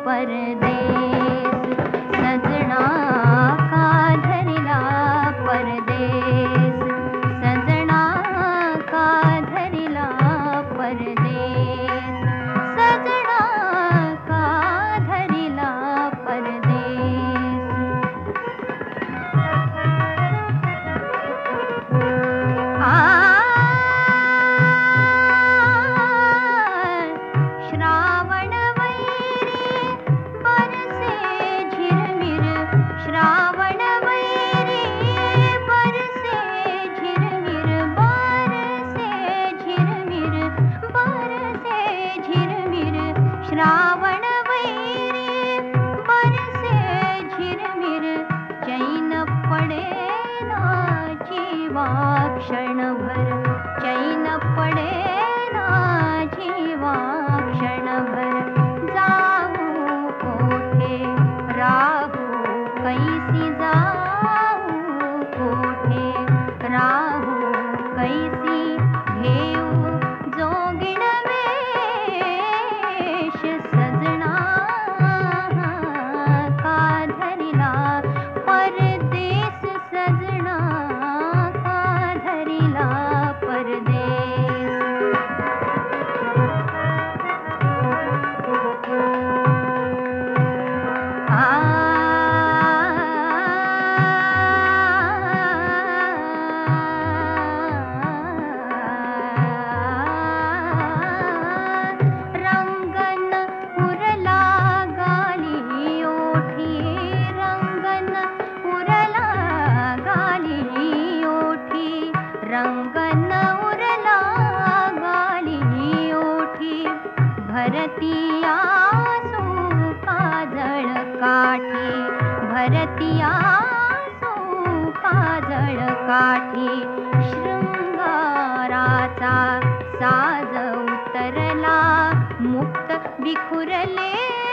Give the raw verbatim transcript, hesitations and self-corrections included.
परदेस, सजना का धरिला परदेस, सजना का धरिला परदेस, सजना का धरिला परदेस। आ श्रावण वैरी बरसे झिरमिर, श्रावण वैरी बरसे झिरमिर, बरसे झिरमिर, बरसे झिरमिर, श्रावण वैरी बरसे झिरमिर, चैन पडे ना जीवा क्षणभर, चैन पडे ना जीवा क्षणभर, जाऊ कोठे राहू कैसी, जाऊ कोठे राहू कैसी, घेऊ जोगिण वेश, सजना का धरिला परदेस, सजना का धरिला परदेस। आ रंगन उरला गाली ओठी, रंगन उरला गाली ओठी, रंगन उरला गाली ओठी, भरती आसू काजळ काठी, भरती आसू काजळ काठी, शृंगाराचा साज उतरला, मुक्त विखुरले